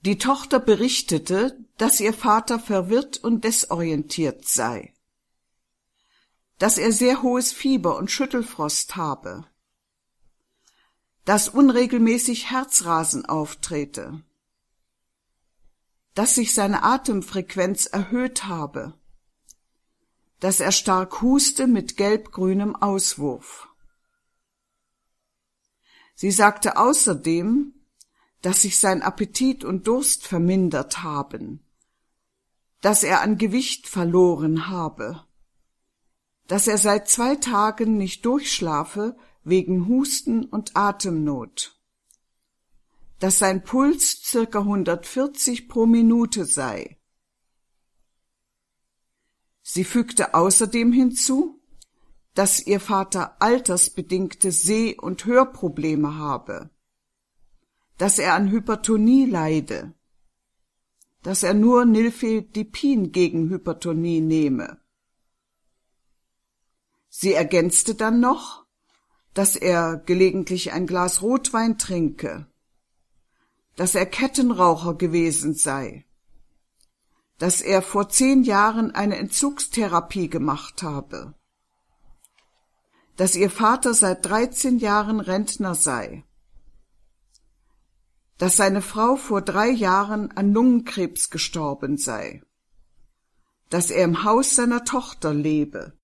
Die Tochter berichtete, dass ihr Vater verwirrt und desorientiert sei, dass er sehr hohes Fieber und Schüttelfrost habe, dass unregelmäßig Herzrasen auftrete, dass sich seine Atemfrequenz erhöht habe, dass er stark huste mit gelb-grünem Auswurf. Sie sagte außerdem, dass sich sein Appetit und Durst vermindert haben, dass er an Gewicht verloren habe, dass er seit 2 Tagen nicht durchschlafe wegen Husten und Atemnot, dass sein Puls circa 140 pro Minute sei. Sie fügte außerdem hinzu, dass ihr Vater altersbedingte Seh- und Hörprobleme habe, dass er an Hypertonie leide, dass er nur Nifedipin gegen Hypertonie nehme. Sie ergänzte dann noch, dass er gelegentlich ein Glas Rotwein trinke, dass er Kettenraucher gewesen sei, dass er vor 10 Jahren eine Entzugstherapie gemacht habe, dass ihr Vater seit 13 Jahren Rentner sei, dass seine Frau vor 3 Jahren an Lungenkrebs gestorben sei, dass er im Haus seiner Tochter lebe,